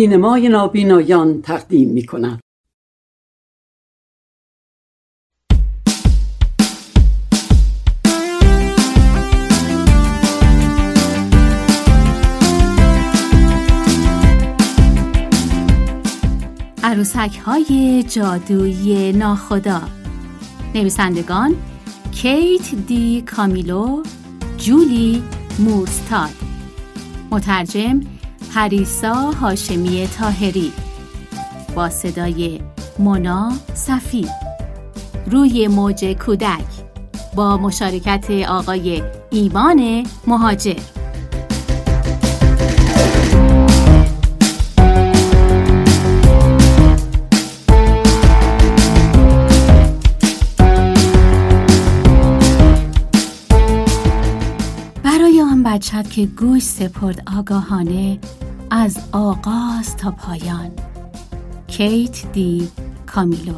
سینمای نابینایان تقدیم می‌کند. عروسک‌های جادویی ناخدا. نویسندگان کیت دی کامیلو، جولی مورستاد. مترجم پریسا هاشمی طاهری. با صدای مونا صفی. روی موج کودک با مشارکت آقای ایمان مهاجر. بچه‌ت که گوش سپرد آگاهانه از آغاز تا پایان. کیت دی کامیلو.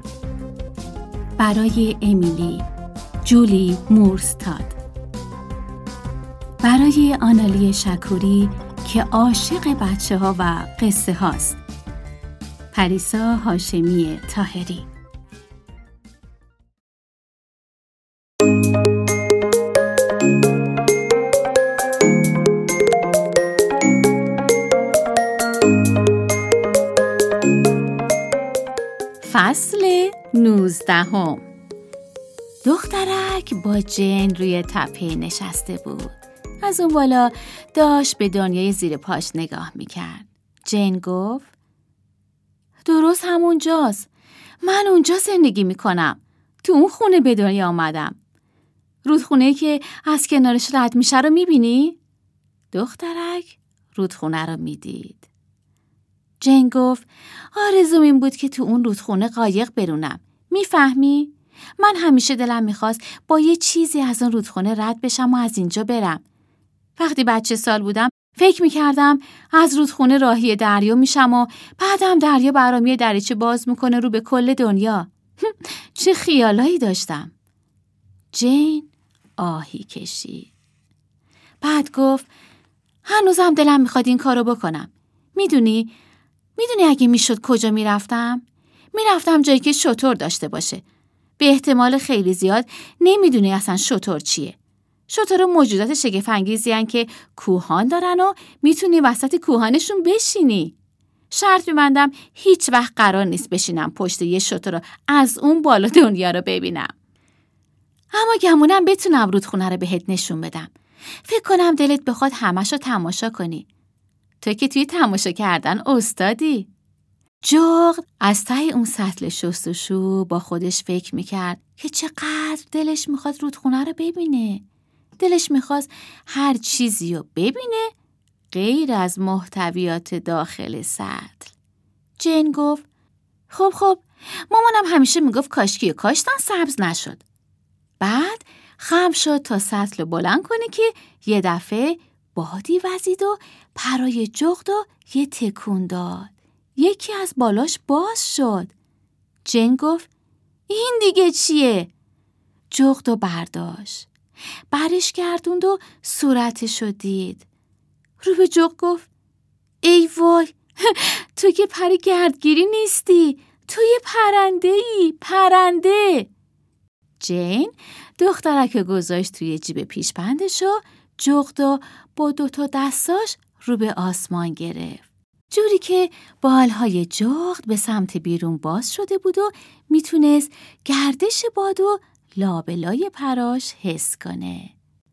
برای امیلی، جولی مورستاد. برای آنالی شکوری که عاشق بچه ها و قصه هاست. پریسا هاشمی طاهری. فصل 19. دخترک با جن روی تپه نشسته بود. از اون بالا داشت به دنیای زیر پاش نگاه میکرد. جن گفت درست همونجاست. من اونجا زندگی میکنم. تو اون خونه به دنیا آمدم. رودخونه که از کنارش رد میشه رو میبینی؟ دخترک رودخونه رو میدید. جن گفت آرزوم این بود که تو اون رودخونه قایق برونم. میفهمی؟ من همیشه دلم میخواست با یه چیزی از اون رودخونه رد بشم و از اینجا برم. وقتی بچه سال بودم فکر میکردم از رودخونه راهی دریا میشم و بعدم دریا برام یه دریچه باز میکنه رو به کل دنیا. چه خیالایی داشتم. جن آهی کشید. بعد گفت هنوزم دلم میخواد این کارو بکنم. میدونی اگه میشد کجا میرفتم؟ میرفتم جایی که شتر داشته باشه. به احتمال خیلی زیاد نمیدونی اصلا شتر چیه. شتر موجودات شگفت‌انگیزی هن که کوهان دارن و میتونی وسط کوهانشون بشینی. شرط می‌بندم هیچ وقت قرار نیست بشینم پشت یه شتر رو از اون بالا دنیا رو ببینم. اما گمونم بتونم رودخونه رو بهت نشون بدم. فکر کنم دلت بخواد همش رو تماشا کنی. تو که توی تماشا کردن استادی. جغد از ته اون سطل شستشو با خودش فکر میکرد که چقدر دلش میخواد رودخونه رو ببینه. دلش میخواست هر چیزی رو ببینه غیر از محتویات داخل سطل. جن گفت خب مامانم همیشه میگفت کاشکی کاشتن سبز نشد. بعد خم شد تا سطل بلند کنه که یه دفعه بادی وزید و پرای جغد و یه تکون داد. یکی از بالاش باز شد. جن گفت این دیگه چیه؟ جغد و برداشت. برش گردوند و صورتشو دید. رو به جغد گفت ای وای تو که پر گردگیری نیستی. تو یه پرنده. جن دخترک گذاشت توی جیب پیشبندش و جغد با 2 دستاش رو به آسمان گرفت. جوری که بالهای جغد به سمت بیرون باز شده بود و میتونست گردش باد و لابلای پراش حس کنه.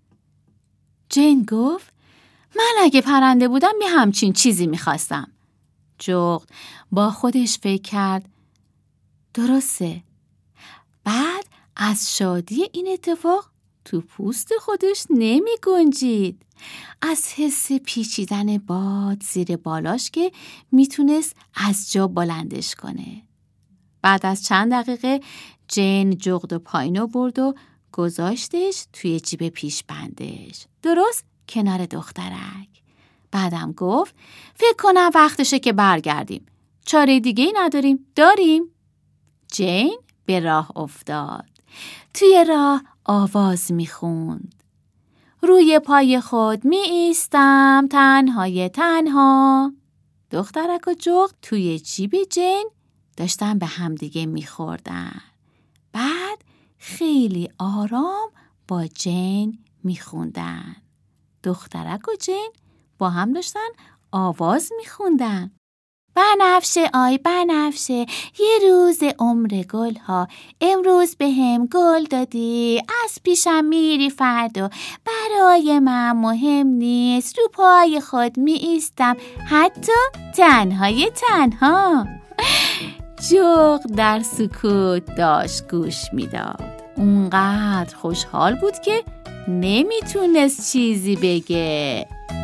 جن گفت من اگه پرنده بودم یه همچین چیزی میخواستم. جغد با خودش فکر کرد درسته. بعد از شادی این اتفاق تو پوست خودش نمی گنجید. از حس پیچیدن باد زیر بالاش که میتونست از جا بلندش کنه. بعد از چند دقیقه جن جغد و پایین برد و گذاشتش توی جیب پیشبندش درست کنار دخترک. بعدم گفت فکر کنم وقتشه که برگردیم. چاره دیگه‌ای نداریم. داریم؟ جن به راه افتاد. توی راه آواز میخوند. روی پای خود می ایستم تنهای تنها. دخترک و جغد توی جیب جین داشتن به همدیگه میخوردن. بعد خیلی آرام با جین میخوندن. دخترک و جین با هم داشتن آواز میخوندن. بنفشه آی بنفشه، یه روز عمر گل ها، امروز به هم گل دادی، از پیشم میری فردا، برای من مهم نیست، رو پای خود می ایستم، حتی تنهای تنها. جغد در سکوت داشت گوش میداد. اونقدر خوشحال بود که نمیتونست چیزی بگه.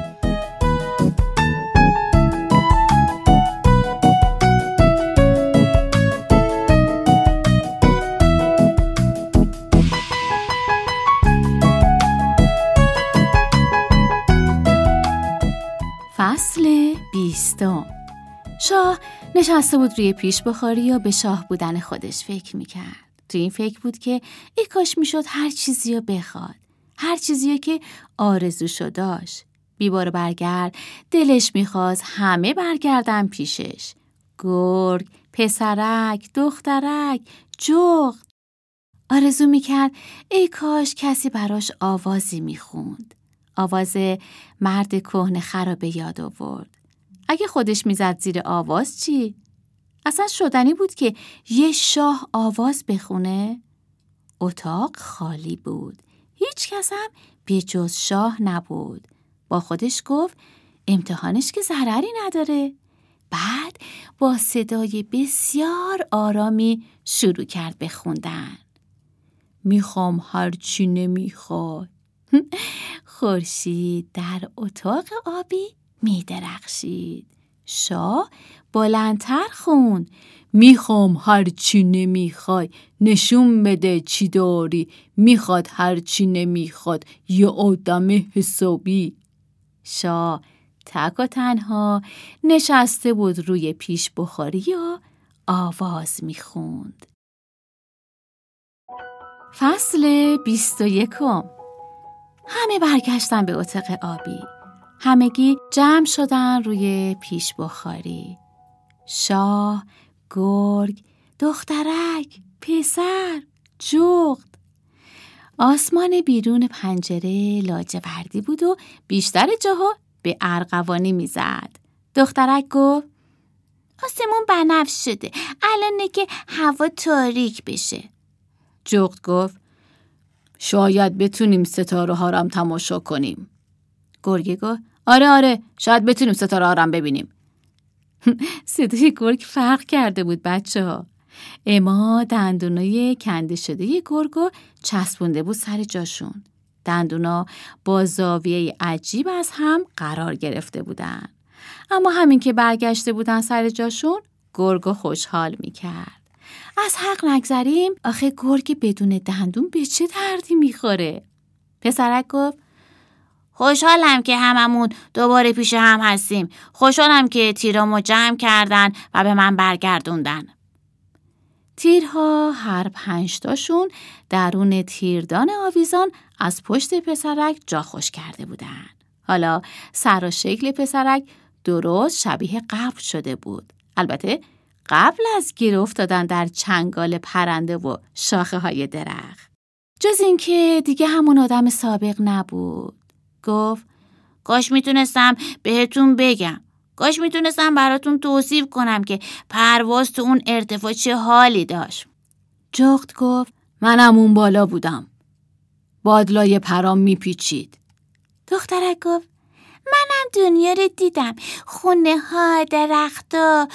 فصل 20. شاه نشسته بود روی پیش بخاری و به شاه بودن خودش فکر میکرد. تو این فکر بود که ای کاش میشد هر چیزی رو بخواد، هر چیزی که آرزوشو داشت. بیبار برگرد دلش میخواست همه برگردن پیشش. گرگ، پسرک، دخترک، جغد. آرزو میکرد ای کاش کسی براش آوازی میخوند. آواز مرد کهنه خر به یاد آورد. اگه خودش میزد زیر آواز چی؟ اصلا شدنی بود که یه شاه آواز بخونه؟ اتاق خالی بود. هیچ کس هم به جز شاه نبود. با خودش گفت امتحانش که ضرری نداره. بعد با صدای بسیار آرامی شروع کرد به خوندن. میخوام هرچی نمیخواد. خورشید در اتاق آبی میدرخشید. شاه بلندتر خوند. میخوام هرچی نمیخوای، نشون بده چی داری، میخواد هرچی نمیخواد، یه آدم حسابی. شاه تک و تنها نشسته بود روی پیش بخاری و آواز میخوند. فصل 21. همه برگشتن به اتاق آبی. همگی جمع شدن روی پیش بخاری. شاه، گرگ، دخترک، پسر، جغد. آسمان بیرون پنجره لاجوردی بود و بیشتر جاها به ارغوانی میزد. دخترک گفت آسمون بنفش شده، الانه که هوا تاریک بشه. جغد گفت شاید بتونیم ستاره ها رو تماشا کنیم. گرگ گفت آره شاید بتونیم ستاره ها رو ببینیم. صدای گرگ فرق کرده بود بچه ها. اما دندونای کنده شده گرگو چسبونده بود سر جاشون. دندونا با زاویه عجیب از هم قرار گرفته بودن. اما همین که برگشته بودن سر جاشون گرگو خوشحال میکرد. از حق نگذریم، آخه گرگ بدون دندون به چه دردی میخوره؟ پسرک گفت خوشحالم که هممون دوباره پیش هم هستیم. خوشحالم که تیرامو جمع کردن و به من برگردوندن. تیرها هر 5 تاشون درون تیردان آویزان از پشت پسرک جا خوش کرده بودن. حالا سر و شکل پسرک درست شبیه قبل شده بود. البته قبل از گیر افتادن در چنگال پرنده و شاخه های درخت. جز این که دیگه همون آدم سابق نبود. گفت کاش میتونستم بهتون بگم. کاش میتونستم براتون توصیف کنم که پرواز تو اون ارتفاع چه حالی داشت. جغد گفت منم اون بالا بودم. بادلای پرام میپیچید. دخترک گفت منم دنیا رو دیدم. خونه ها، درختا،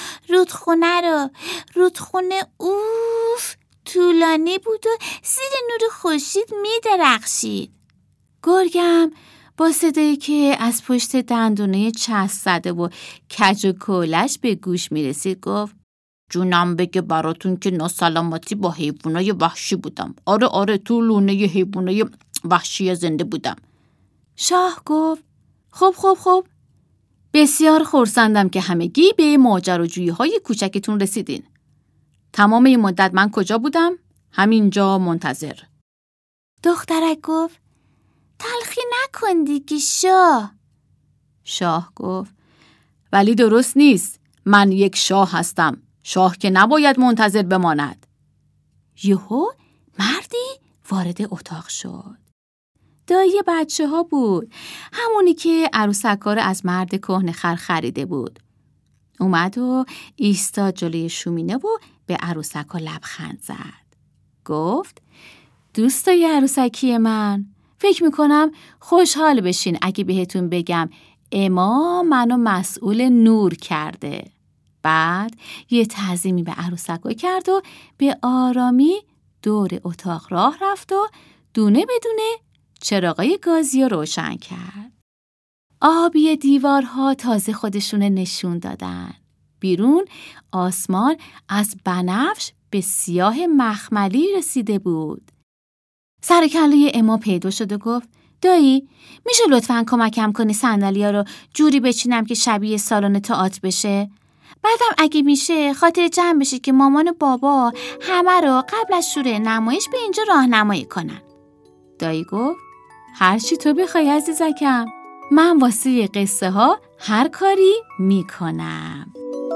رودخونه اوف طولانی بود و زیر نور خورشید میدرخشید. گرگم با صدایی که از پشت دندونه چسب زده و کج و کولش به گوش میرسید گفت جونم بگه براتون که ناسلامتی با حیوانای وحشی بودم. آره تو لونه حیوانای وحشی زنده بودم. شاه گفت خب بسیار خرسندم که همگی به ماجراجویی های کوچکتون رسیدین. تمام این مدت من کجا بودم؟ همینجا منتظر. دخترک گفت تلخی نکن دیگه شاه. شاه گفت ولی درست نیست. من یک شاه هستم. شاه که نباید منتظر بماند. یهو مردی وارد اتاق شد. دایی بچه ها بود. همونی که عروسک‌ها رو از مرد کهنه‌خر خریده بود. اومد و ایستاد جلوی شومینه و به عروسک‌ها لبخند زد. گفت دوستای عروسکی من، فکر میکنم خوشحال بشین اگه بهتون بگم اما منو مسئول نور کرده. بعد یه تعظیمی به عروسک‌ها کرد و به آرامی دور اتاق راه رفت و دونه بدونه چراغای گازی رو روشن کرد. آبی دیوارها تازه خودشون نشون دادن. بیرون آسمان از بنفش به سیاه مخملی رسیده بود. سر کله اما پیدا شد و گفت دایی میشه لطفاً کمکم کنی صندلی‌ها رو جوری بچینم که شبیه سالن تئاتر بشه؟ بعدم اگه میشه خاطر جمع بشه که مامان و بابا همه رو قبل از شروع نمایش به اینجا راهنمایی کنن. دایی گفت هر چی تو بخوای عزیزکم، من واسه قصه ها هر کاری میکنم.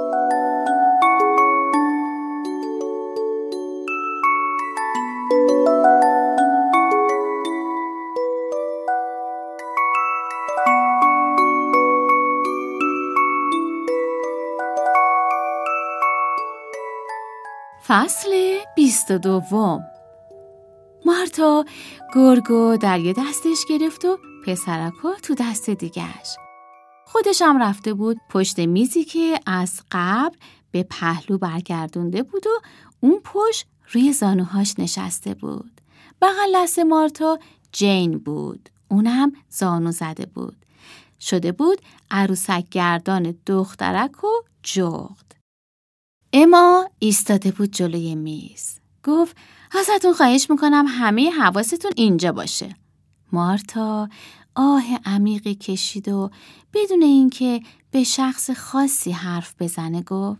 فصل 22. مارتا گرگو در یه دستش گرفت و پسرکا تو دست دیگه‌اش. خودش هم رفته بود پشت میزی که از قبل به پهلو برگردونده بود و اون پشت روی زانوهاش نشسته بود. بغل دست مارتا جین بود. اونم زانو زده بود. شده بود عروسک گردان دخترک و جغد. اما ایستاده بود جلوی میز. گفت ازتون خواهش میکنم همه حواستون اینجا باشه. مارتا آه عمیقی کشید و بدون اینکه به شخص خاصی حرف بزنه گفت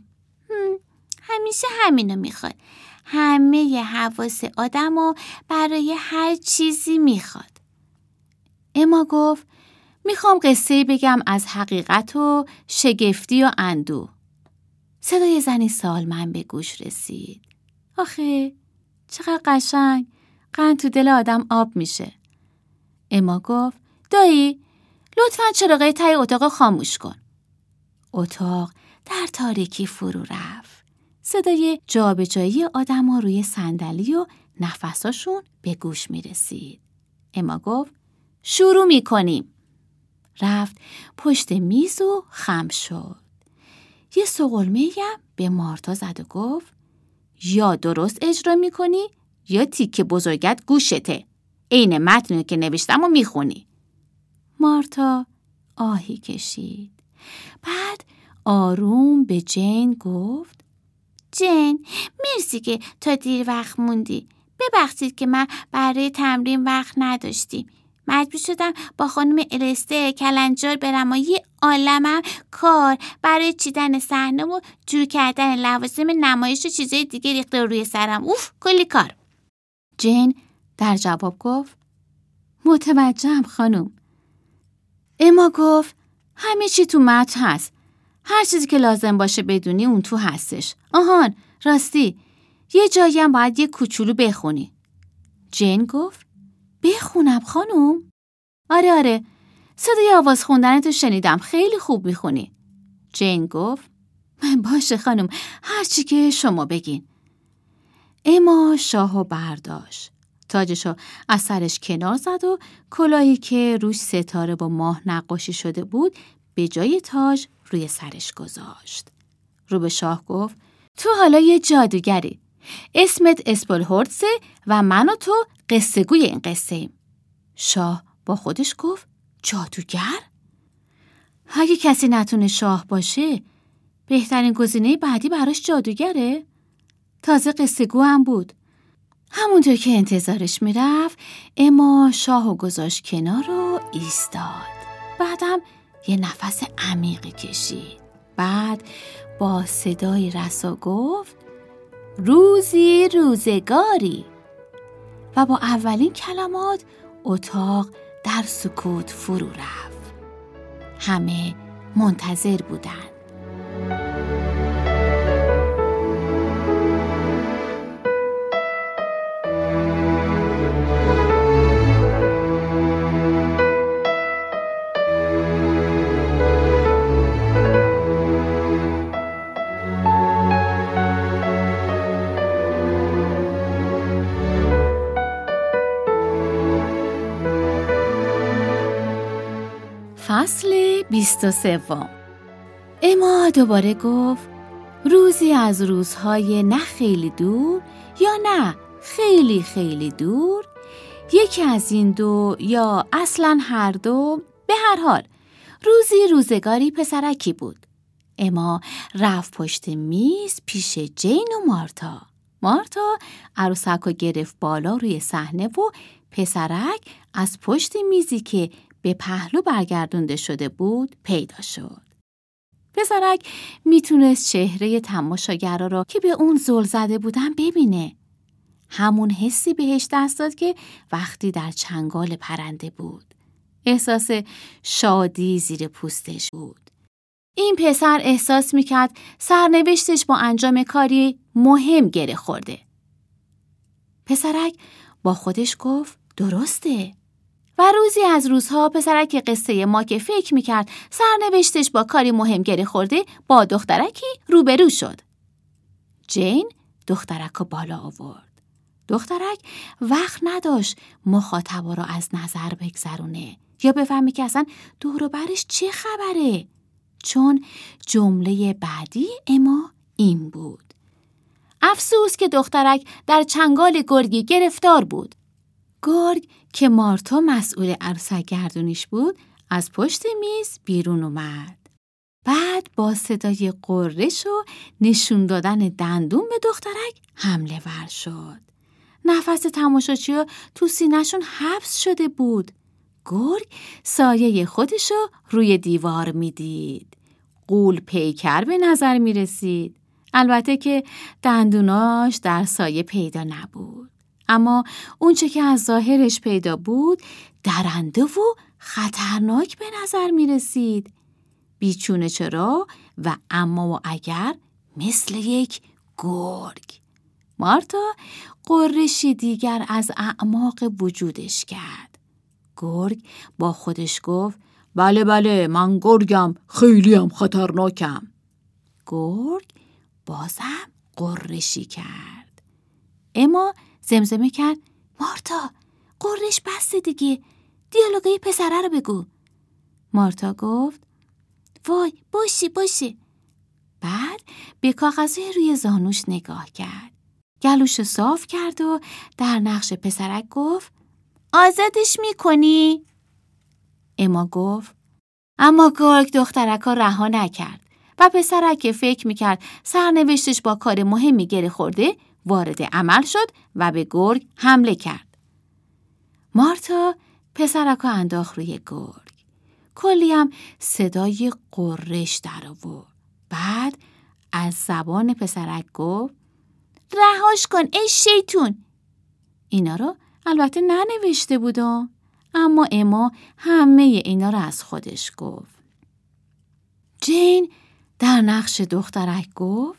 همیشه همینو میخواد. همه حواس آدمو برای هر چیزی میخواد. اما گفت میخوام قصه‌ای بگم از حقیقت و شگفتی و اندوه. صدای زنی سالمند به گوش رسید. آخه چقدر قشنگ، قند تو دل آدم آب میشه. اما گفت دایی لطفاً چراغای ته اتاق خاموش کن. اتاق در تاریکی فرو رفت. صدای جابجایی آدم‌ها روی صندلی و نفساشون به گوش میرسید. اما گفت شروع میکنیم. رفت پشت میز و خم شد. یه سغلمه‌ای به مارتا زد و گفت یا درست اجرا میکنی یا تیکه بزرگت گوشته. عین متنی که نوشتم و میخونی. مارتا آهی کشید. بعد آروم به جین گفت جین مرسی که تا دیر وقت موندی. ببخشید که من برای تمرین وقت نداشتیم. مجبور شدم با خانم السته کلنجار برم و یه عالمم کار برای چیدن صحنه و جور کردن لوازم نمایش و چیزای دیگه ریخته روی سرم. اوف کلی کار. جین در جواب گفت متوجهم خانم. اما گفت همه چی تو متن هست. هر چیزی که لازم باشه بدونی اون تو هستش. آهان راستی یه جایی هم باید یه کوچولو بخونی. جین گفت بخونم خانم؟ آره صدای آواز خوندنتو شنیدم، خیلی خوب میخونی. جین گفت باشه خانم، هر چی که شما بگین. اما شاهو برداشت. تاجشو از سرش کنار زد و کلاهی که روش ستاره با ماه نقاشی شده بود به جای تاج روی سرش گذاشت. رو به شاه گفت تو حالا یه جادوگری. اسمت اسپلهورتسه و من و تو قصه گوی این قصه ایم. شاه با خودش گفت جادوگر؟ اگه کسی نتونه شاه باشه بهترین گزینه بعدی براش جادوگره؟ تازه قصه گو هم بود. همونطور که انتظارش میرفت اما شاهو گذاشت کنار و ایستاد. بعدم یه نفس عمیقی کشید. بعد با صدای رسا گفت روزی روزگاری و با اولین کلمات اتاق در سکوت فرو رفت. همه منتظر بودند. فصل 23. اما دوباره گفت روزی از روزهای نه خیلی دور یا نه خیلی خیلی دور، یکی از این دو یا اصلاً هر دو، به هر حال روزی روزگاری پسرکی بود. اما رفت پشت میز پیش جین و مارتا. مارتا عروسک رو گرفت بالا روی صحنه و پسرک از پشت میزی که به پهلو برگردونده شده بود پیدا شد. پسرک میتونست چهره تماشاگرها را که به اون زل زده بودن ببینه. همون حسی بهش دست داد که وقتی در چنگال پرنده بود. احساس شادی زیر پوستش بود. این پسر احساس میکرد سرنوشتش با انجام کاری مهم گره خورده. پسرک با خودش گفت درسته. و روزی از روزها پسرک قصه ما که فکر میکرد سرنوشتش با کاری مهم گره خورده با دخترکی روبرو شد. جین دخترک رو بالا آورد. دخترک وقت نداشت مخاطبا رو از نظر بگذرونه یا بفهمی که اصلا دور و برش چه خبره، چون جمله بعدی اما این بود: افسوس که دخترک در چنگال گرگی گرفتار بود. گرگ که مارتا مسئول عروسک گردونیش بود از پشت میز بیرون اومد. بعد با صدای قررش و نشون دادن دندون به دخترک حمله ور شد. نفس تماشاچی‌ها تو سینه‌شون حبس شده بود. گرگ سایه خودشو روی دیوار میدید. غول پیکر به نظر میرسید. البته که دندوناش در سایه پیدا نبود. اما اونچه که از ظاهرش پیدا بود درنده و خطرناک به نظر می رسید. بیچونه چرا و اما و اگر مثل یک گرگ. مارتا قرشی دیگر از اعماق وجودش کرد. گرگ با خودش گفت بله بله من گرگم، خیلی هم خطرناکم. گرگ بازم قرشی کرد. اما زمزمه کرد مارتا قرش بسته دیگه، دیالوگای پسره رو بگو. مارتا گفت وای باشه. بعد به کاغذهای روی زانوش نگاه کرد. گلوش صاف کرد و در نقش پسرک گفت آزادش میکنی؟ اما گفت اما گرگ دخترکا رها نکرد و پسرک که فکر میکرد سرنوشتش با کار مهمی گره خورده وارد عمل شد و به گرگ حمله کرد. مارتا پسرکو انداخت روی گرگ. کلی هم صدای قرش در آورد. بعد از زبان پسرک گفت رهاش کن ای شیطون. اینا رو البته ننوشته بودم، اما اما همه اینا رو از خودش گفت. جین در نقش دخترک گفت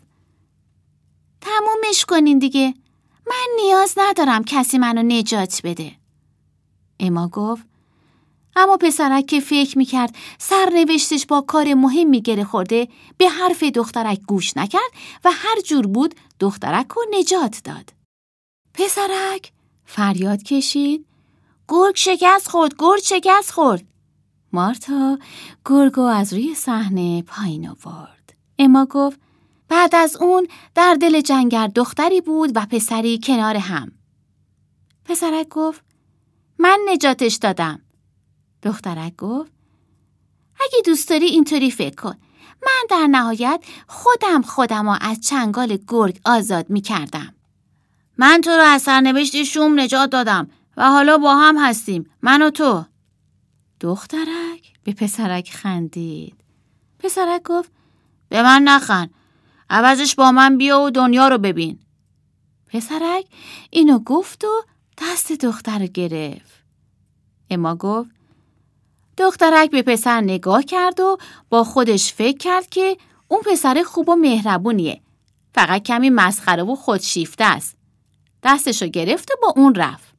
تمومش کنین دیگه، من نیاز ندارم کسی منو نجات بده. اما گفت اما پسرک که فکر میکرد سرنوشتش با کار مهمی گره خورده به حرف دخترک گوش نکرد و هر جور بود دخترک رو نجات داد. پسرک فریاد کشید گرگ شکست خورد. مارتا گرگو از روی صحنه پایین آورد. اما گفت بعد از اون در دل جنگل دختری بود و پسری کنار هم. پسرک گفت من نجاتش دادم. دخترک گفت اگه دوست داری اینطوری فکر کن، من در نهایت خودم رو از چنگال گرگ آزاد می کردم. من تو رو از سرنوشت شوم نجات دادم و حالا با هم هستیم، من و تو. دخترک به پسرک خندید. پسرک گفت به من نخند، عوضش با من بیا و دنیا رو ببین. پسرک اینو گفت و دست دختر رو گرفت. اما گفت دخترک به پسر نگاه کرد و با خودش فکر کرد که اون پسر خوب و مهربونیه. فقط کمی مسخره و خودشیفته است. دستشو گرفت و با اون رفت.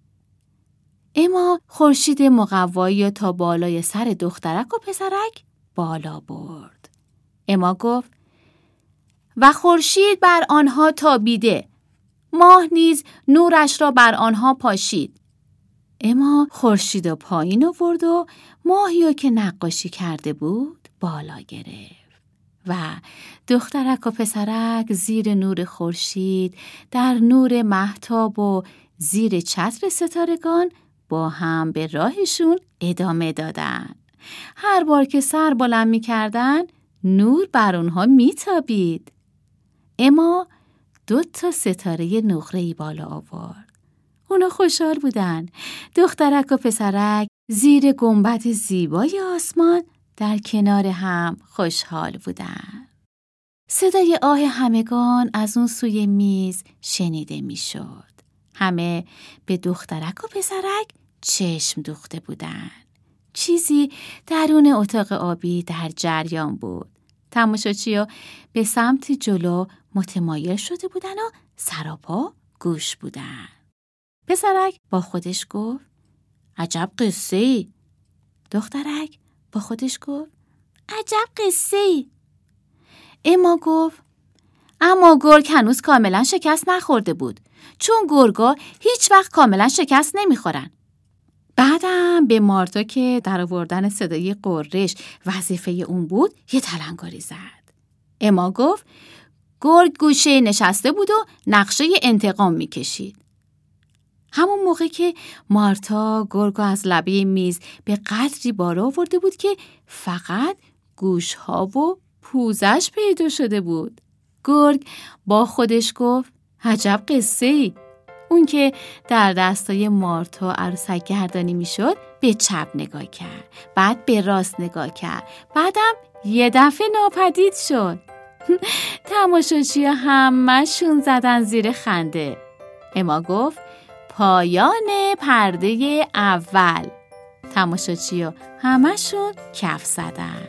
اما خورشید مقوایی تا بالای سر دخترک و پسرک بالا برد. اما گفت و خورشید بر آنها تابیده، ماه نیز نورش را بر آنها پاشید. اما خورشید و پایین آورد و ماهی که نقاشی کرده بود بالا گرفت و دخترک و پسرک زیر نور خورشید در نور مهتاب و زیر چتر ستارگان با هم به راهشون ادامه دادن. هر بار که سر بلند می کردن نور بر اونها می تابید. اما 2 ستاره نقره‌ای بالا آورد. اونا خوشحال بودن. دخترک و پسرک زیر گنبد زیبای آسمان در کنار هم خوشحال بودن. صدای آه همگان از اون سوی میز شنیده میشد. همه به دخترک و پسرک چشم دوخته بودن. چیزی درون اتاق آبی در جریان بود. تماشاچی‌ها به سمت جلو متمایل شده بودن و سراپا گوش بودن. پسرک با خودش گفت عجب قصه‌ای. دخترک با خودش گفت عجب قصه‌ای. اما گفت اما گرگ هنوز کاملا شکست نخورده بود، چون گرگا هیچ وقت کاملا شکست نمیخورن. بعدم به مارتا که در آوردن صدای قررش وظیفه اون بود یه تلنگری زد. اما گفت گرگ گوشه نشسته بود و نقشه انتقام میکشید. همون موقع که مارتا گرگو از لبه میز به قدری بالا آورده بود که فقط گوشها و پوزش پیدا شده بود. گرگ با خودش گفت عجب قصه‌ای. اون که در دستای مارتا عروسک گردانی میشد به چپ نگاه کرد، بعد به راست نگاه کرد، بعدم یه دفعه ناپدید شد. تماشاچی همه‌شون زدن زیر خنده. اما گفت پایان پرده اول. تماشاچی همه‌شون کف زدن.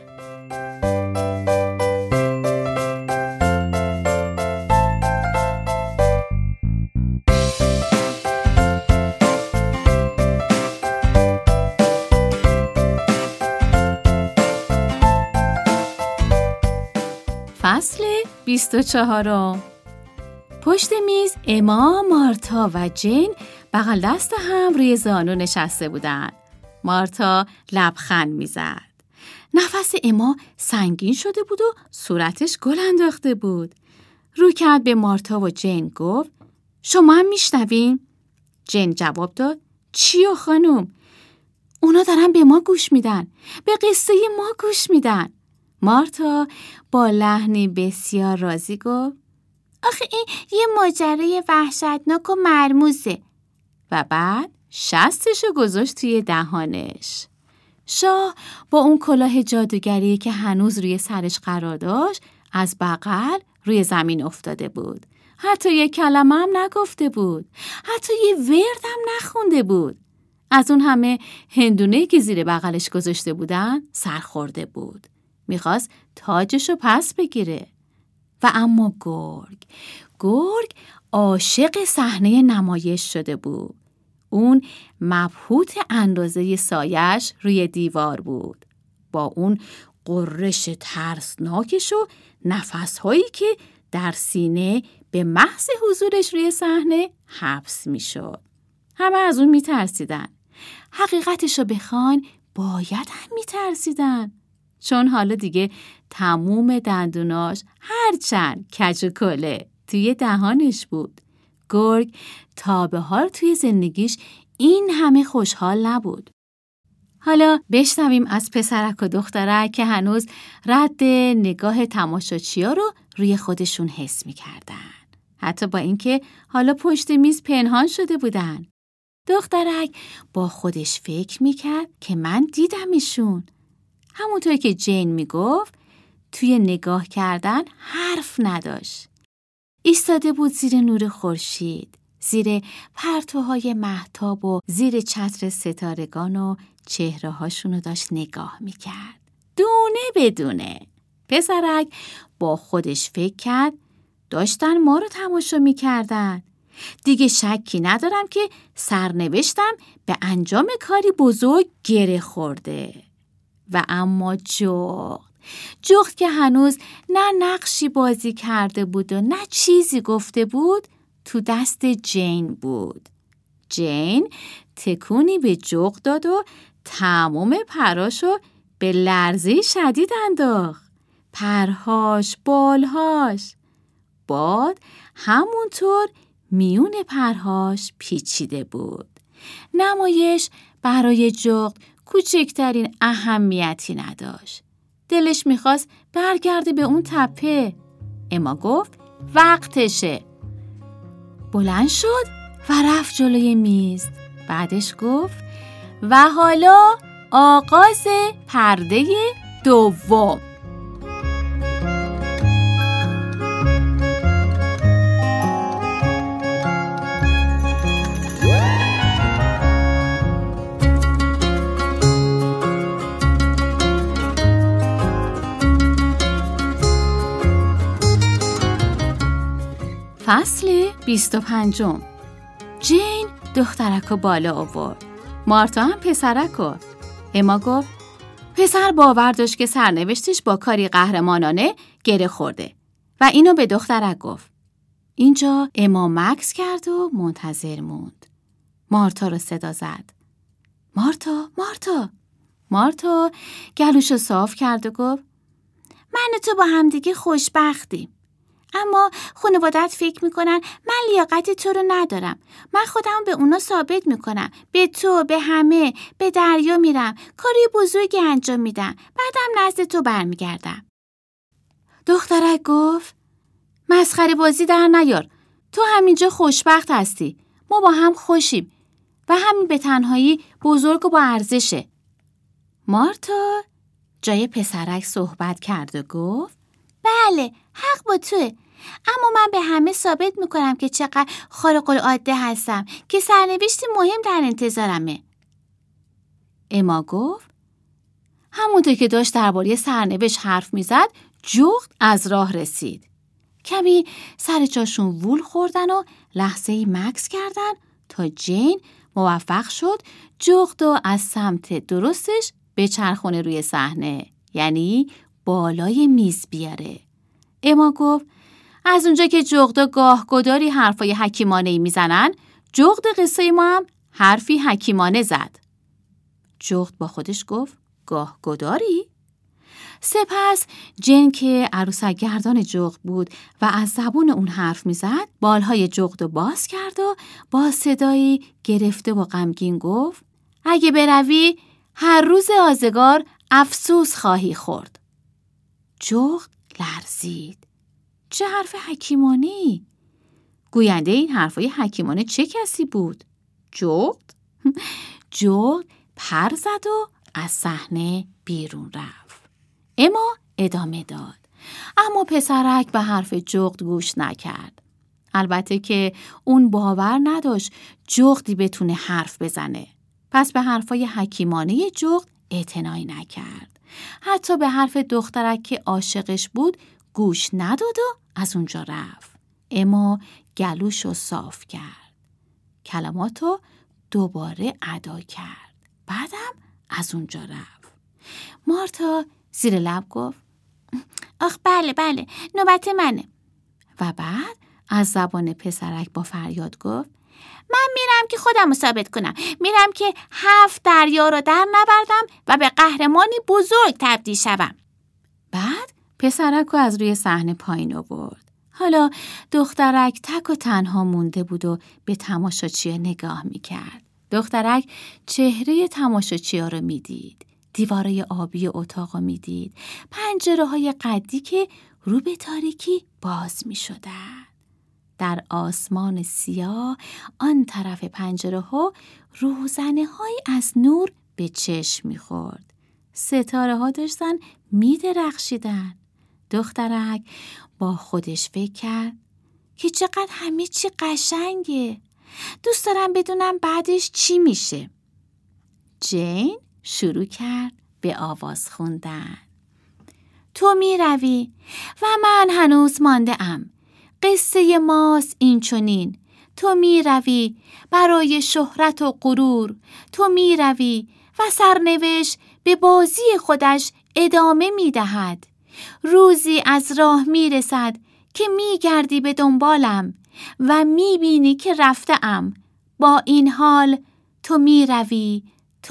فصل 24. پشت میز اما، مارتا و جین بغل دست هم روی زانو نشسته بودند. مارتا لبخند میزد. نفس اما سنگین شده بود و صورتش گل انداخته بود. رو کرد به مارتا و جین گفت شما هم میشنوین؟ جین جواب داد چیو خانم؟ اونا دارن به ما گوش میدن. به قصه ما گوش میدن. مارتا با لحنی بسیار راضی گفت آخه این یه ماجرای وحشتناک و مرموزه. و بعد شستشو گذاشت توی دهانش. شاه با اون کلاه جادوگری که هنوز روی سرش قرار داشت از بغل روی زمین افتاده بود. حتی یه کلمه هم نگفته بود. حتی یه ورد هم نخونده بود. از اون همه هندونه‌ای که زیر بغلش گذاشته بودن سرخورده بود. میخواست تاجشو پس بگیره. و اما گرگ عاشق صحنه نمایش شده بود. اون مبهوت اندازه سایش روی دیوار بود. با اون قررش ترسناکش و نفسهایی که در سینه به محض حضورش روی صحنه حبس میشد. همه از اون میترسیدن. حقیقتشو بخوان باید هم میترسیدن. چون حالا دیگه تموم دندوناش هرچند کج و کله توی دهانش بود. گرگ تا به حال توی زندگیش این همه خوشحال نبود. حالا بشنویم از پسرک و دخترک که هنوز رد نگاه تماشاچی‌ها رو روی خودشون حس می‌کردن. حتی با اینکه حالا پشت میز پنهان شده بودن. دخترک با خودش فکر می‌کرد که من دیدمشون. همونطور که جین میگفت توی نگاه کردن حرف نداشت. ایستاده بود زیر نور خورشید، زیر پرتوهای مهتاب و زیر چتر ستارگان و چهره هاشونو داشت نگاه میکرد. دونه بدونه. پسرک با خودش فکر کرد داشتن ما رو تماشا میکردن. دیگه شکی ندارم که سرنوشتم به انجام کاری بزرگ گره خورده. و اما جغد که هنوز نه نقشی بازی کرده بود و نه چیزی گفته بود تو دست جین بود. جین تکونی به جغد داد و تمام پراشو به لرزه شدید انداخت. پرهاش، بالهاش. باد همونطور میون پرهاش پیچیده بود. نمایش برای جغد کوچکترین اهمیتی نداشت. دلش میخواست برگرده به اون تپه. اما گفت وقتشه. بلند شد و رفت جلوی میز. بعدش گفت و حالا آغاز پرده دوم. فصل 25. جین دخترکو بالا آورد. مارتا هم پسرکو. اما گفت پسر باور داشت که سرنوشتش با کاری قهرمانانه گره خورده و اینو به دخترک گفت. اینجا اما مکث کرد و منتظر موند. مارتا رو صدا زد. مارتا، مارتا. مارتا گلوشو صاف کرد و گفت من و تو با همدیگه خوشبختیم. اما خانواده‌ات فکر میکنن من لیاقت تو رو ندارم. من خودم به اونا ثابت میکنم. به تو، به همه، به دریا میرم. کاری بزرگی انجام میدم. بعدم نزد تو برمیگردم. دخترک گفت مسخره بازی در نیار. تو همینجا خوشبخت هستی. ما با هم خوشیم. و همین به تنهایی بزرگ و با ارزشه. مارتا جای پسرک صحبت کرد و گفت بله، حق با توه. اما من به همه ثابت میکنم که چقدر خارق العاده هستم، که سرنوشتی مهم در انتظارمه. اما گفت همونطور که داشت درباره سرنوشت حرف میزد جغد از راه رسید. کمی سر جاشون وول خوردن و لحظه‌ای مکث کردن تا جین موفق شد جغد و از سمت درستش بچرخونه روی صحنه، یعنی بالای میز بیاره. اما گفت از اونجا که جغدا گاه گداری حرفای حکیمانه‌ای میزنن، جغد قصه ما هم حرفی حکیمانه زد. جغد با خودش گفت گاه گداری؟ سپس جن که عروسک گردان جغد بود و از زبون اون حرف میزد، بالهای جغد رو باز کرد و با صدایی گرفته و غمگین گفت اگه بروی هر روز آزگار افسوس خواهی خورد. جغد لرزید. چه حرف حکیمانه‌ای؟ گوینده این حرفای حکیمانه چه کسی بود؟ جغد؟ جغد پر زد و از صحنه بیرون رفت. اما ادامه داد. اما پسرک به حرف جغد گوش نکرد. البته که اون باور نداشت جغدی بتونه حرف بزنه. پس به حرفای حکیمانه جغد اعتنایی نکرد. حتی به حرف دخترک که عاشقش بود گوش نداد و از اونجا رفت. اما گلوشو صاف کرد. کلماتو دوباره ادا کرد. بعدم از اونجا رفت. مارتا زیر لب گفت آخ بله نوبت منه. و بعد از زبان پسرک با فریاد گفت من میرم که خودم رو ثابت کنم. میرم که 7 دریا رو در نبردم و به قهرمانی بزرگ تبدیل شوم. بعد پسرک رو از روی صحنه پایین آورد. حالا دخترک تک و تنها مونده بود و به تماشاچی‌ها نگاه میکرد. دخترک چهره تماشاچی‌ها رو میدید. دیوارای آبی اتاق رو میدید. پنجره‌های قدی که رو به تاریکی باز میشدن. در آسمان سیاه آن طرف پنجره‌ها روزنه‌هایی از نور به چشم می‌خورد. ستاره‌ها داشتن می‌درخشیدن. دخترک با خودش فکر کرد که چقدر همه چی قشنگه. دوست دارم بدونم بعدش چی میشه. جین شروع کرد به آواز خوندن. تو میروی و من هنوز مانده ام. قصه ماست این چنین. تو میروی برای شهرت و غرور. تو میروی و سرنوشت به بازی خودش ادامه میدهد. روزی از راه میرسد که میگردی به دنبالم و میبینی که رفته‌ام. با این حال تو میروی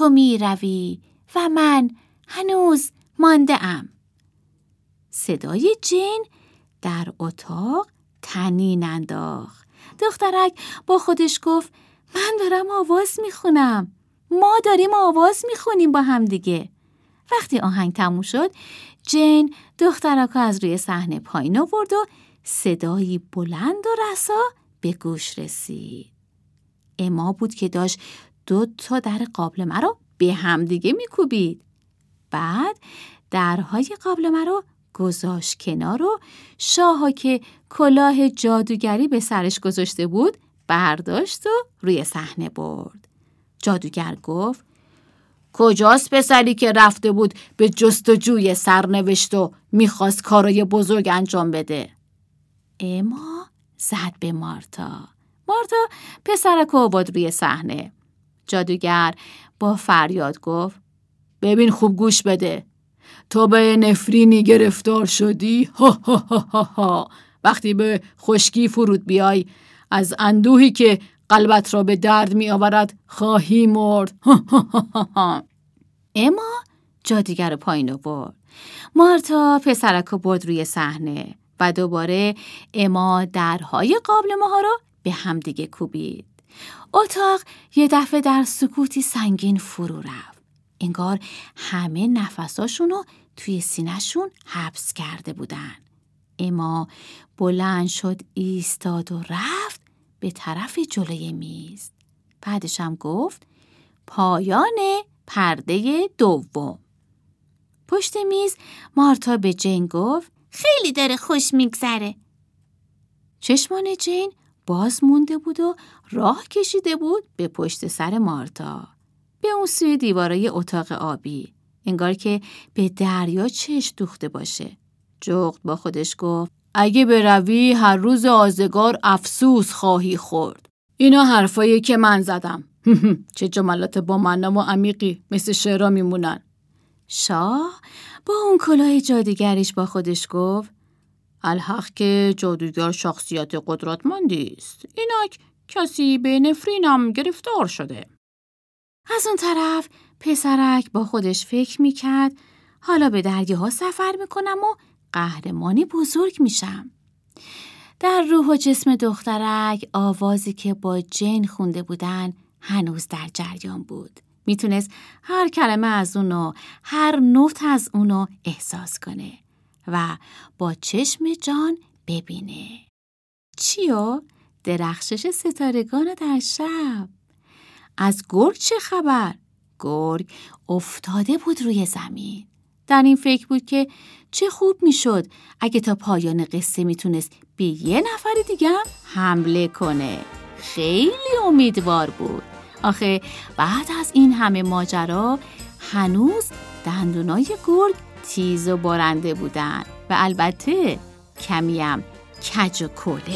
و من هنوز مانده ام. صدای جین در اتاق طنین انداخت. دخترک با خودش گفت من دارم آواز میخونم. ما داریم آواز میخونیم با هم دیگه. وقتی آهنگ تموم شد، جین دخترک رو از روی صحنه پایین آورد و صدایی بلند و رسا به گوش رسید. اما بود که داشت 2 در قابلمه رو به هم دیگه میکوبید. بعد درهای قابلمه رو گذاشت کنار و شاهو که کلاه جادوگری به سرش گذاشته بود برداشت و روی صحنه برد. جادوگر گفت کجاست پسری که رفته بود به جستجوی سرنوشت و میخواست کارای بزرگ انجام بده؟ اما زد به مارتا. مارتا پسرک آورد روی صحنه. جادوگر با فریاد گفت ببین خوب گوش بده. تو به نفرینی گرفتار شدی؟ وقتی به خشکی فرود بیای از اندوهی که قلبت را به درد می آورد خواهی مرد. اما جادوگر پایین آورد. مارتا پسرک رو برد روی صحنه و دوباره اما درهای قابلمه ها رو به هم دیگه کوبید. اتاق یه دفعه در سکوتی سنگین فرو رفت. انگار همه نفساشونو توی سینه‌شون حبس کرده بودن. اما بلند شد، ایستاد و رفت به طرف جلوی میز. بعدش هم گفت پایان پرده 2. پشت میز مارتا به جین گفت خیلی داره خوش میگذره. چشمان جین باز مونده بود و راه کشیده بود به پشت سر مارتا، به اون سوی دیوارای اتاق آبی، انگار که به دریا چشم دوخته باشه. جغد با خودش گفت اگه بروی هر روز آزگار افسوس خواهی خورد. اینا حرفایی که من زدم. چه جملات با معنا و عمیقی، مثل شعرها میمونن. شاه با اون کلاه جادوگریش با خودش گفت الحق که جادوگر شخصیت قدرتمندی است. اینک کسی به نفرینم گرفتار شده. از اون طرف پسرک با خودش فکر میکرد حالا به دریاها سفر میکنم و قهرمانی بزرگ میشم. در روح و جسم دخترک آوازی که با جین خونده بودن هنوز در جریان بود. میتونست هر کلمه از اونو، هر نوت از اونو احساس کنه و با چشم جان ببینه. چیو؟ درخشش ستارگان در شب. از گرگ چه خبر؟ گرگ افتاده بود روی زمین. در این فکر بود که چه خوب میشد اگه تا پایان قصه میتونست به یه نفر دیگه حمله کنه. خیلی امیدوار بود. آخه بعد از این همه ماجرا هنوز دندونای گرگ تیز و بارنده بودن و البته کمیم کج و کوله.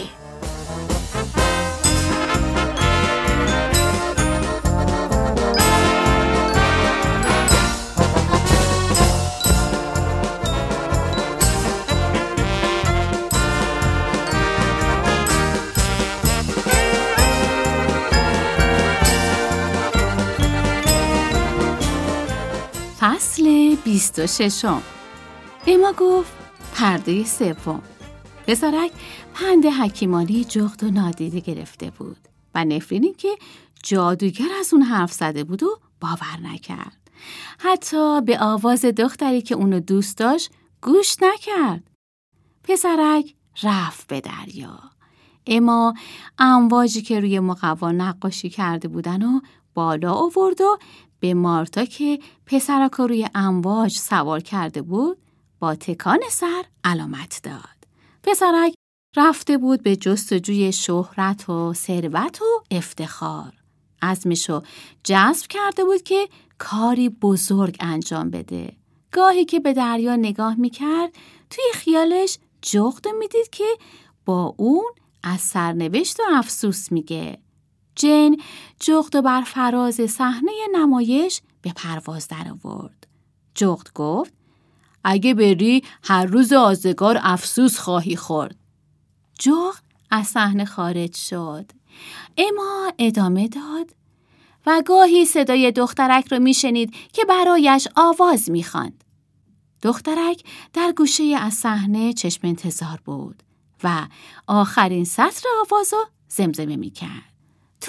فصل 26. اما گفت پرده 3. پسرک پند حکیمانی جغد و نادیده گرفته بود و نفرینی که جادوگر از اون حرف زده بود و باور نکرد. حتی به آواز دختری که اونو دوست داشت گوش نکرد. پسرک رفت به دریا. اما امواجی که روی مقوا نقاشی کرده بودن و بالا آورد و به مارتا که پسرک روی امواج سوار کرده بود با تکان سر علامت داد. پسرک رفته بود به جستجوی شهرت و ثروت و افتخار. عزمشو جذب کرده بود که کاری بزرگ انجام بده. گاهی که به دریا نگاه میکرد توی خیالش جغد میدید که با اون از سرنوشت و افسوس میگه. جین جغد بر فراز صحنه نمایش به پرواز در آورد. جغد گفت اگه بری هر روز آزگار افسوس خواهی خورد. جغد از صحنه خارج شد. اما ادامه داد و گاهی صدای دخترک رو میشنید که برایش آواز میخواند. دخترک در گوشه از صحنه چشم انتظار بود و آخرین سطر آواز رو زمزمه میکرد. تو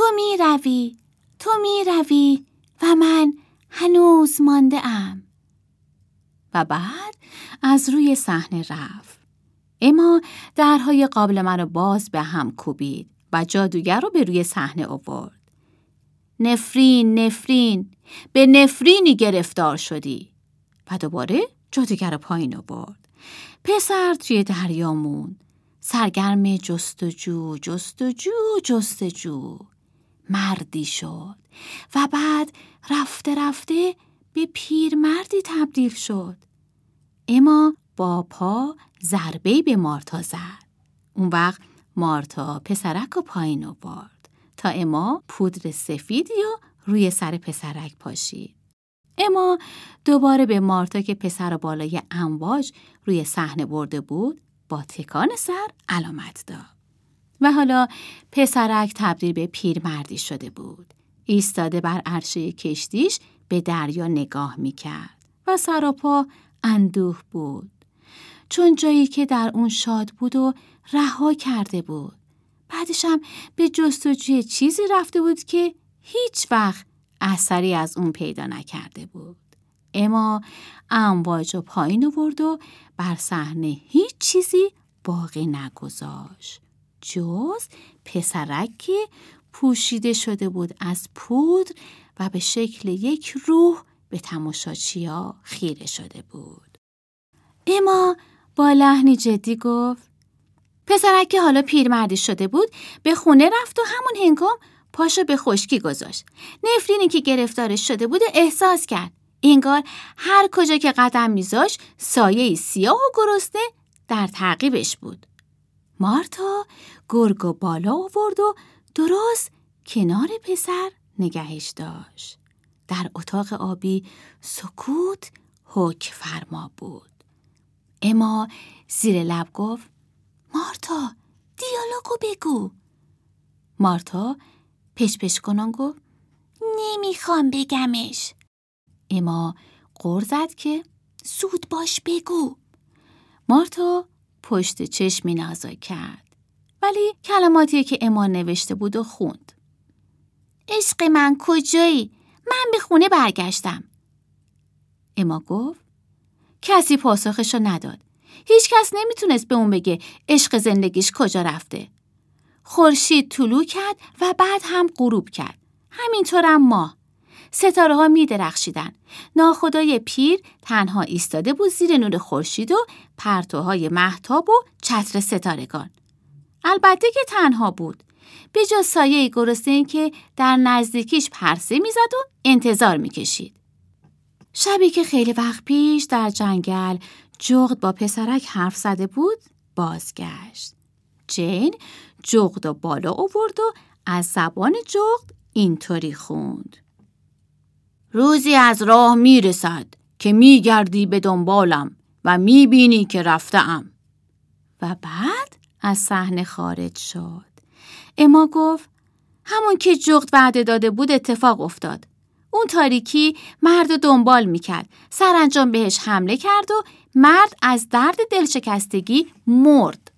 میروی و من هنوز مانده ام. و بعد از روی صحنه رفت. اما درهای قابلمه رو باز به هم کوبید و جادوگر رو به روی صحنه آورد. نفرین، به نفرینی گرفتار شدی. و دوباره جادوگر رو پایین آورد. پسر توی دریا موند. سرگرم جستجو. مردی شد و بعد رفته به پیرمردی تبدیل شد. اما با پا ضربه‌ای به مارتا زد. اون وقت مارتا پسرک رو پایین آورد تا اما پودر سفیدی رو روی سر پسرک پاشید. اما دوباره به مارتا که پسر رو بالای امواج روی صحنه برده بود با تکان سر علامت داد. و حالا پسرک تبدیل به پیرمردی شده بود. ایستاده بر عرشه کشتیش به دریا نگاه میکرد و سر و پا اندوه بود. چون جایی که در اون شاد بود و رها کرده بود. بعدش هم به جستجوی چیزی رفته بود که هیچ وقت اثری از اون پیدا نکرده بود. اما امواج رو پایین آورد و بر صحنه هیچ چیزی باقی نگذاشت جز پسرک که پوشیده شده بود از پودر و به شکل یک روح به تماشاچیا خیره شده بود. اما با لحنی جدی گفت پسرک که حالا پیرمردی شده بود به خونه رفت و همون هنگام پاشو به خشکی گذاشت. نفرینی که گرفتارش شده بود احساس کرد. انگار هر کجا که قدم میذاشت سایه‌ای سیاه و گرسنه در تعقیبش بود. مارتا گرگو بالا آورد و درست کنار پسر نگهش داشت. در اتاق آبی سکوت حکم فرما بود. اما زیر لب گفت مارتا دیالوگو بگو. مارتا پش کنان گفت نمیخوام بگمش. اما غر زد که زود باش بگو. مارتا پشت چشمی نازک کرد ولی کلماتی که اما نوشته بود و خوند. عشق من کجایی؟ من به خونه برگشتم. اما گفت کسی پاسخشو نداد. هیچ کس نمیتونست به اون بگه عشق زندگیش کجا رفته. خورشید طلوع کرد و بعد هم غروب کرد. همینطورم ماه. ستاره ها می درخشیدن. ناخدای پیر تنها ایستاده بود زیر نور خورشید و پرتوهای مهتاب و چتر ستارگان. البته که تنها بود. به جز سایه گرسنه‌ای که در نزدیکیش پرسه می زد و انتظار می کشید. شبی که خیلی وقت پیش در جنگل جغد با پسرک حرف زده بود بازگشت. جین جغد و بالا آورد و از زبان جغد اینطوری خوند. روزی از راه میرسد که میگردی به دنبالم و میبینی که رفتم. و بعد از صحنه خارج شد. اما گفت همون که جغد وعده داده بود اتفاق افتاد. اون تاریکی مرد دنبال میکرد. سرانجام بهش حمله کرد و مرد از درد دلشکستگی مرد.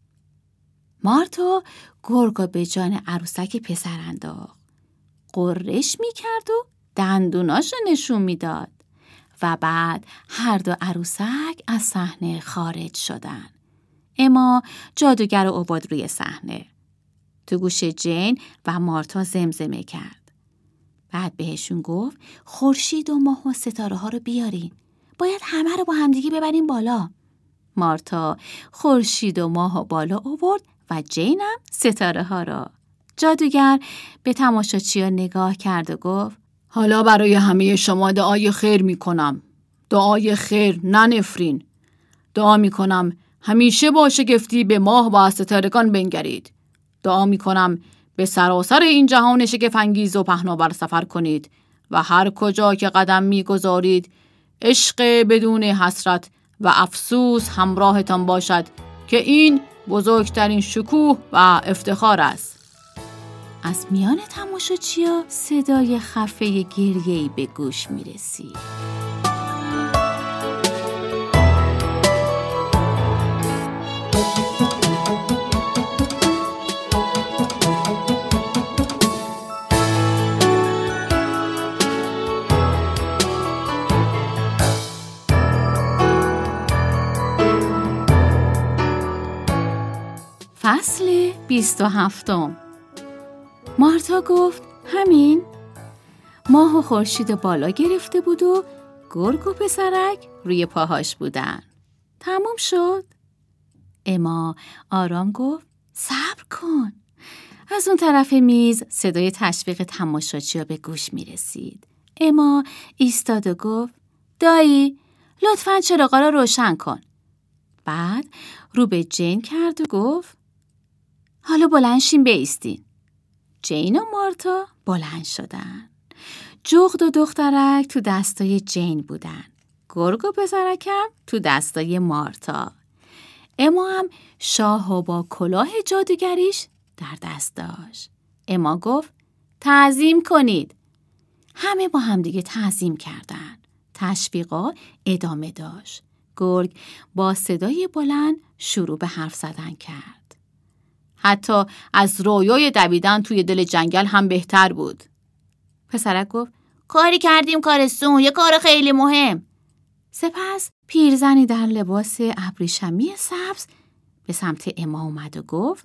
مارتا گرگو به جان عروسک پسر انداخت. قرش میکرد و دندوناشو نشون میداد. و بعد هر دو عروسک از صحنه خارج شدن. اما جادوگر رو آورد روی صحنه. تو گوش جین و مارتا زمزمه کرد. بعد بهشون گفت خورشید و ماه و ستاره ها رو بیارین. باید همه رو با همدیگه ببرین بالا. مارتا خورشید و ماه بالا آورد و جین هم ستاره ها را. جادوگر به تماشاچیان نگاه کرد و گفت حالا برای همه شما دعای خیر می کنم. دعای خیر، نه نفرین. دعا می کنم همیشه با شگفتی به ماه و ستارگان بنگرید. دعا می کنم به سراسر این جهان شگف‌انگیز و پهناور سفر کنید و هر کجا که قدم می گذارید عشق بدون حسرت و افسوس همراهتان باشد که این بزرگترین شکوه و افتخار است. از میان تماشاچی‌ها صدای خفه گریه‌ای به گوش می رسید. فصل 27. مارتا گفت همین. ماه و خورشید بالا گرفته بود و گرگ و پسرک روی پاهاش بودن. تموم شد. اما آرام گفت صبر کن. از اون طرف میز صدای تشویق تماشاچی‌ها به گوش می رسید. اما ایستاد و گفت دایی لطفاً چراغا رو روشن کن. بعد رو به جین کرد و گفت حالا بلند شین بایستین. جین و مارتا بلند شدن. جغد و دخترک تو دستای جین بودن. گرگ و پسرکم تو دستای مارتا. اما هم شاه با کلاه جادوگریش در دست داشت. اما گفت تعظیم کنید. همه با همدیگه تعظیم کردن. تشویقا ادامه داشت. گرگ با صدای بلند شروع به حرف زدن کرد. حتی از رویای دویدن توی دل جنگل هم بهتر بود. پسرک گفت کاری کردیم کارستون، یه کار خیلی مهم. سپس پیرزنی در لباس ابریشمی سبز به سمت اما اومد و گفت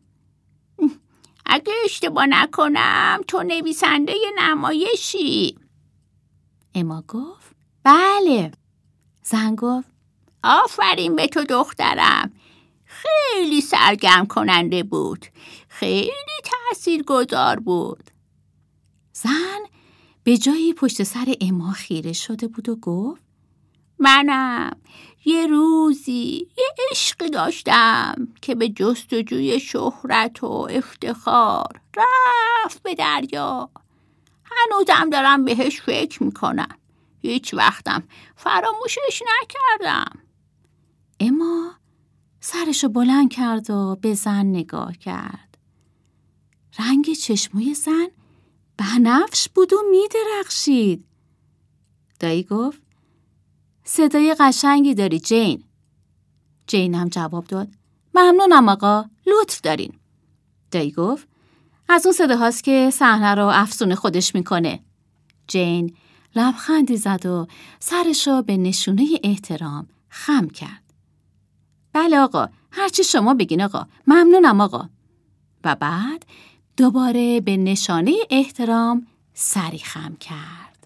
اگه اشتباه نکنم تو نویسنده نمایشی. اما گفت بله. زن گفت آفرین به تو دخترم. خیلی سرگرم کننده بود. خیلی تاثیرگذار بود. زن به جایی پشت سر اما خیره شده بود و گفت منم یه روزی یه عشقی داشتم که به جستجوی شهرت و افتخار رفت به دریا. هنوزم دارم بهش فکر میکنم. هیچ وقتم فراموشش نکردم. اما سرشو بلند کرد و به زن نگاه کرد. رنگ چشموی زن بنفش بود و می درخشید. دایی گفت صدای قشنگی داری جین. جین هم جواب داد ممنونم آقا، لطف دارین. دایی گفت از اون صداهاست که صحنه رو افسون خودش میکنه. جین لبخندی زد و سرشو به نشونه احترام خم کرد. بله آقا، هرچی شما بگین آقا، ممنونم آقا. و بعد دوباره به نشانه احترام سری خم کرد.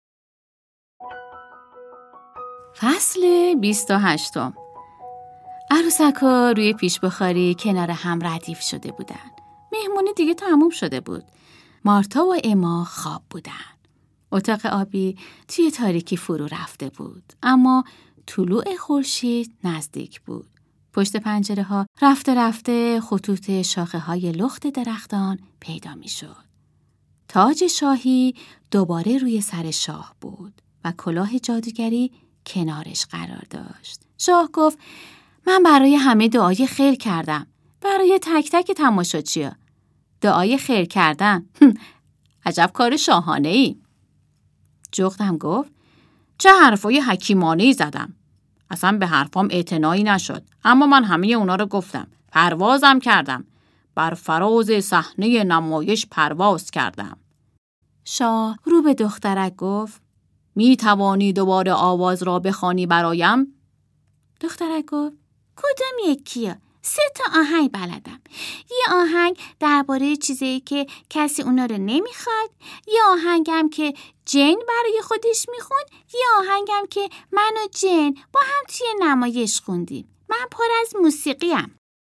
فصل 28. عروسک‌ها روی پیش بخاری کنار هم ردیف شده بودن. مهمونی دیگه تموم شده بود. مارتا و اما خواب بودن. اتاق آبی توی تاریکی فرو رفته بود، اما طلوع خورشید نزدیک بود. پشت پنجره ها رفته رفته خطوط شاخه های لخت درختان پیدا می شد. تاج شاهی دوباره روی سر شاه بود و کلاه جادوگری کنارش قرار داشت. شاه گفت من برای همه دعای خیر کردم. برای تک تک تماشاچی‌ها. دعای خیر کردن. عجب کار شاهانه ای. جغدم گفت چه حرفای حکیمانه‌ای زدم. اصلا به حرفام اعتنایی نشد، اما من همه اونا رو گفتم. پروازم کردم. بر فراز صحنه نمایش پرواز کردم. شاه رو به دخترک گفت می توانی دوباره آواز را بخوانی برایم؟ دخترک گفت کدوم یکیه؟ 3 آهنگ بلدم. یه آهنگ درباره چیزایی که کسی اونا رو نمیخواد، یه آهنگم که جین برای خودش میخوند، یه آهنگم که من و جین با هم توی نمایش خوندیم. من پر از موسیقیم.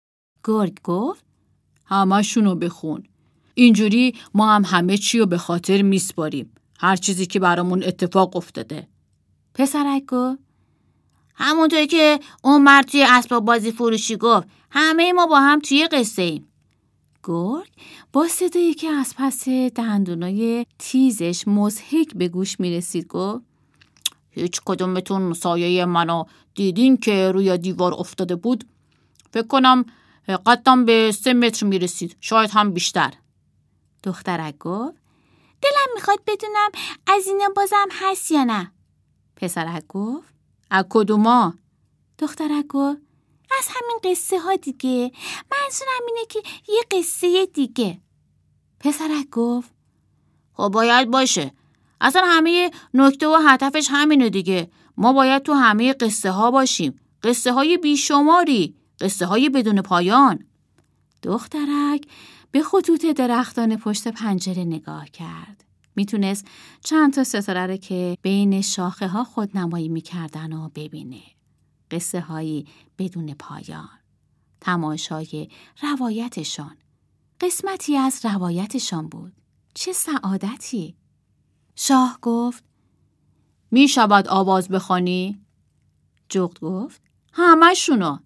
گرگ گفت همشونو بخون. اینجوری ما هم همه چی رو به خاطر میسپاریم. هر چیزی که برامون اتفاق افتاده. پسرک گفت همونطور که اون مرد توی اسباب بازی فروشی گفت همه ما با هم توی قصه ایم. گرگ با صدایی که از پس دندونای تیزش مضحک به گوش میرسید گفت هیچ کدومتون سایه منو دیدین که روی دیوار افتاده بود؟ فکر کنم قدم به 3 متر میرسید، شاید هم بیشتر. دخترک گفت دلم میخواد بدونم از اینا بازم هست یا نه. پسرک گفت از کدوما؟ دخترک گفت از همین قصه ها دیگه، منظورم اینه که یه قصه دیگه. پسرک گفت خب باید باشه، اصلا همه نکته و هدفش همینه دیگه. ما باید تو همه قصه ها باشیم، قصه های بیشماری، قصه های بدون پایان. دخترک به خطوط درختان پشت پنجره نگاه کرد. میتونست چند تا ستاره رو که بین شاخه ها خودنمایی میکردن و ببینه. قصه هایی بدون پایان. تماشای روایتشان. قسمتی از روایتشان بود. چه سعادتی! شاه گفت می شود آواز بخوانی؟ جغد گفت همشونو.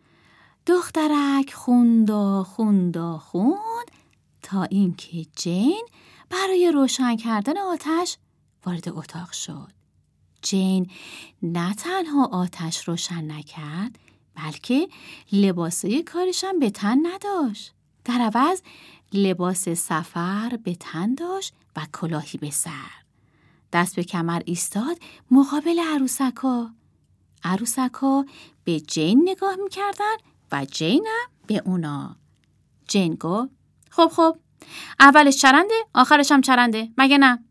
دخترک خوند و خوند و خوند تا اینکه جین برای روشن کردن آتش وارد اتاق شد. جین نه تنها آتش روشن نکرد بلکه لباسای کارشم به تن نداشت. در عوض لباس سفر به تن داشت و کلاهی به سر. دست به کمر ایستاد مقابل عروسکا. عروسکا به جین نگاه میکردن و جینم به اونا. جین گفت خب اولش چرنده آخرش هم چرنده، مگه نه؟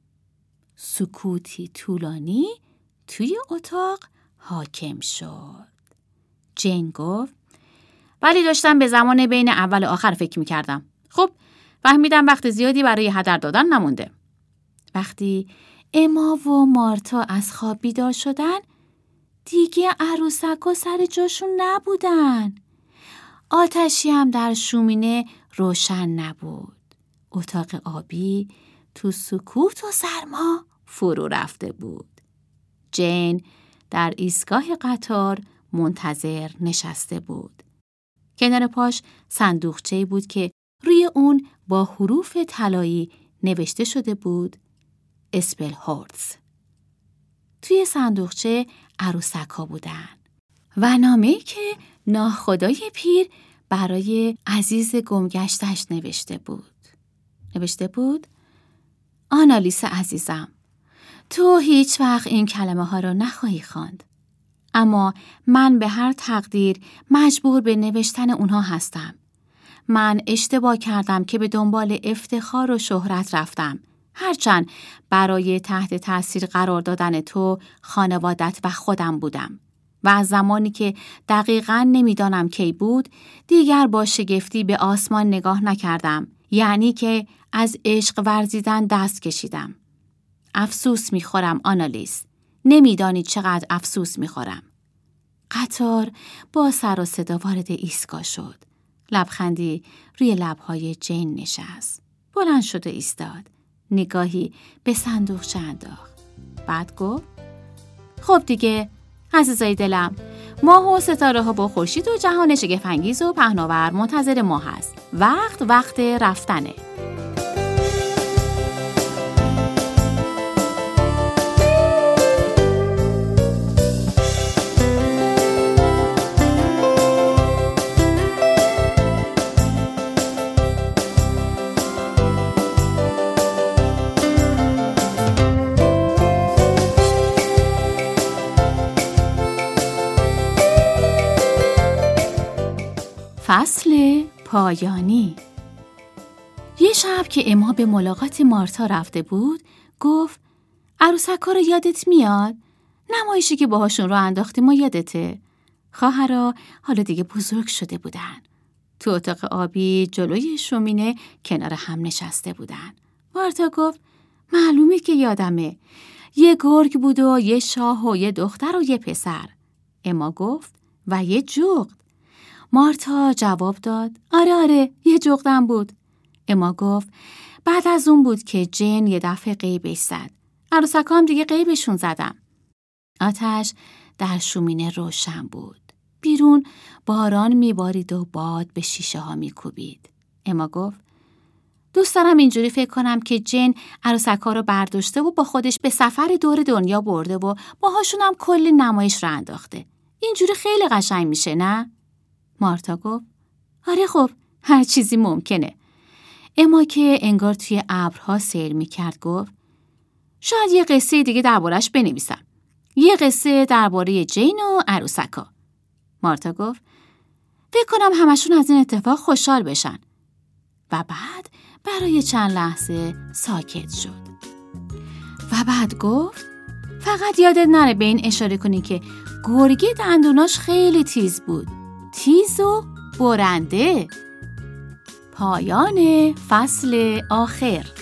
سکوتی طولانی توی اتاق حاکم شد. جین گفت ولی داشتم به زمان بین اول و آخر فکر میکردم. خب فهمیدم وقت زیادی برای هدر دادن نمونده. وقتی اما و مارتا از خواب بیدار شدن دیگه عروسکا سر جاشون نبودن. آتشی هم در شومینه روشن نبود. اتاق آبی تو سکوت و سرما فرو رفته بود. جین در ایستگاه قطار منتظر نشسته بود. کنار پاش صندوقچه‌ای بود که روی اون با حروف طلایی نوشته شده بود اسپلهورتز. توی صندوقچه عروسک‌ها بودن و نامه‌ای که ناخدای پیر برای عزیز گمگشتش نوشته بود آنالیس عزیزم، تو هیچ وقت این کلمه ها رو نخواهی خواند، اما من به هر تقدیر مجبور به نوشتن اونها هستم. من اشتباه کردم که به دنبال افتخار و شهرت رفتم، هرچند برای تحت تاثیر قرار دادن تو، خانوادت و خودم بودم و از زمانی که دقیقاً نمیدانم کی بود دیگر با شگفتی به آسمان نگاه نکردم، یعنی که از عشق ورزیدن دست کشیدم. افسوس میخورم آنالیس، نمیدانی چقدر افسوس میخورم. قطار با سر و صدا وارد ایستگاه شد. لبخندی روی لبهای جین نشست. بلند شد و ایستاد. نگاهی به صندوقچه انداخت. بعد گفت خب دیگه عزیزای دلم، ماه و ستاره ها با خورشید و جهان شگفت‌انگیز و پهناور منتظر ما هست. وقت رفتنه. فصل پایانی. یه شب که اما به ملاقات مارتا رفته بود گفت عروسک‌ها رو یادت میاد؟ نمایشی که باهاشون رو انداختیم و یادته؟ خواهرها حالا دیگه بزرگ شده بودن. تو اتاق آبی جلوی شومینه کنار هم نشسته بودن. مارتا گفت معلومه که یادمه. یه گرگ بود و یه شاه و یه دختر و یه پسر. اما گفت و یه جغد. مارتا جواب داد آره یه جغدم بود. اما گفت بعد از اون بود که جین یه دفعه غیبش زد. عروسکا هم دیگه غیبشون زدم. آتش در شومینه روشن بود. بیرون باران میبارید و باد به شیشه ها میکوبید. اما گفت دوست دارم اینجوری فکر کنم که جین عروسکا رو برداشته و با خودش به سفر دور دنیا برده و باهاشون هم کلی نمایش رو انداخته. اینجوری خیلی قشنگ میشه نه؟ مارتا گفت آره خب هر چیزی ممکنه. اما که انگار توی ابرها سیر میکرد گفت شاید یه قصه دیگه دربارش بنویسم. یه قصه درباره جین و عروسکا. مارتا گفت فکر کنم همشون از این اتفاق خوشحال بشن. و بعد برای چند لحظه ساکت شد. و بعد گفت فقط یادت نره به این اشاره کنی که گرگه دندوناش خیلی تیز بود. تیز و برنده. پایان فصل آخر.